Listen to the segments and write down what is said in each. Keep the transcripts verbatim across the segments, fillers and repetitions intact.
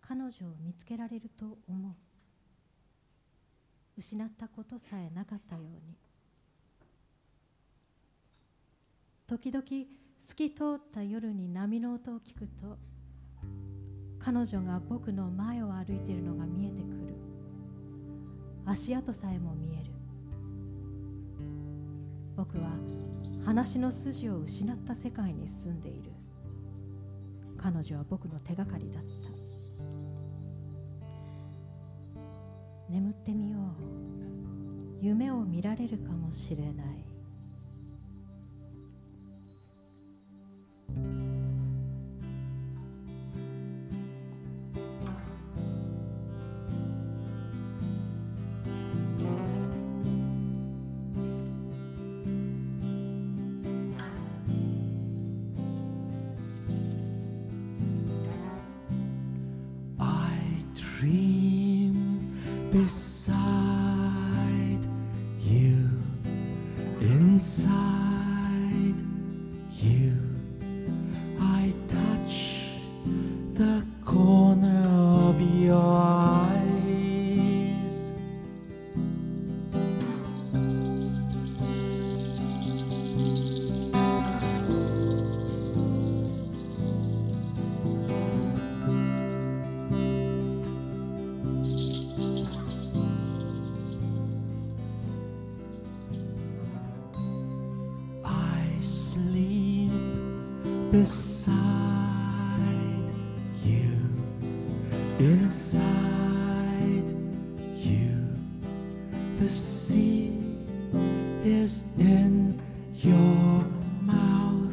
彼女を見つけられると思う。失ったことさえなかったように。時々透き通った夜に波の音を聞くと、彼女が僕の前を歩いているのが見えてくる。足跡さえも見える。僕は話の筋を失った世界に住んでいる。彼女は僕の手がかりだった。眠ってみよう。夢を見られるかもしれない。 Dream beside you, inside you, I touch the corner of your eyes. Sleep beside you, inside you. The sea is in your mouth.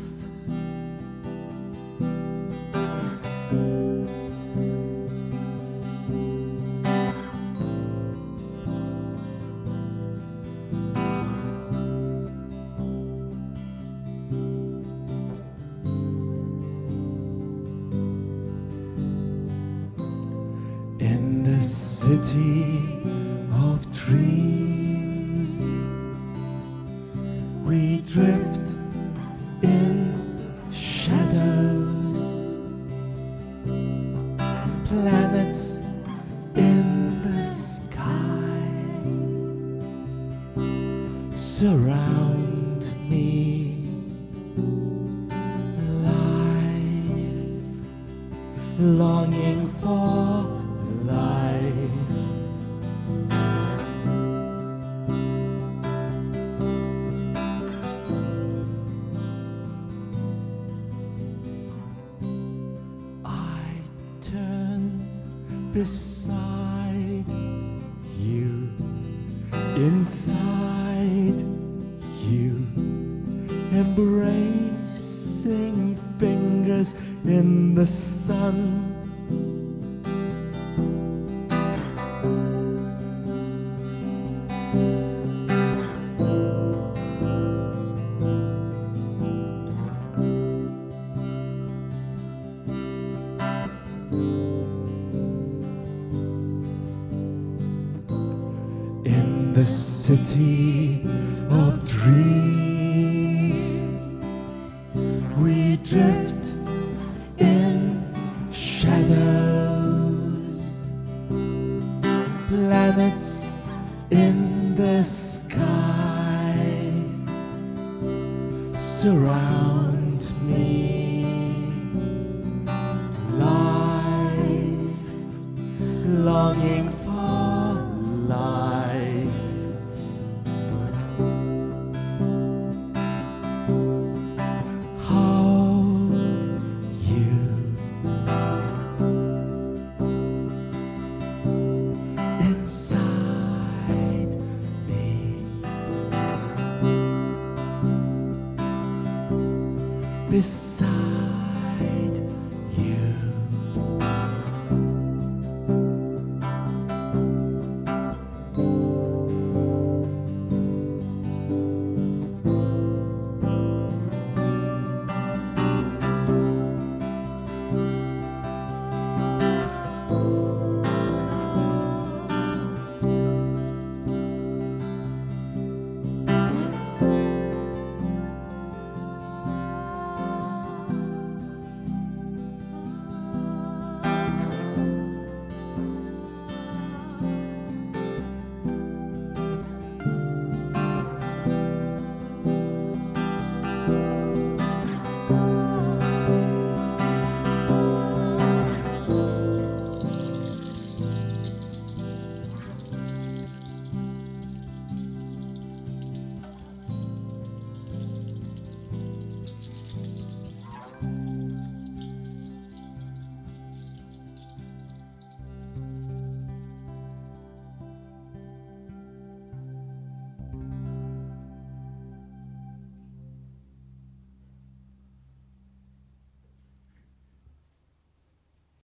In the city of dreams, we drift in shadows, planets in the sky surround me, life, longing for life. I turn beside you, inside you, embracing fingers in the sun. In the city of dreams, we drift in shadows, planets in the sky surround me, life, longing for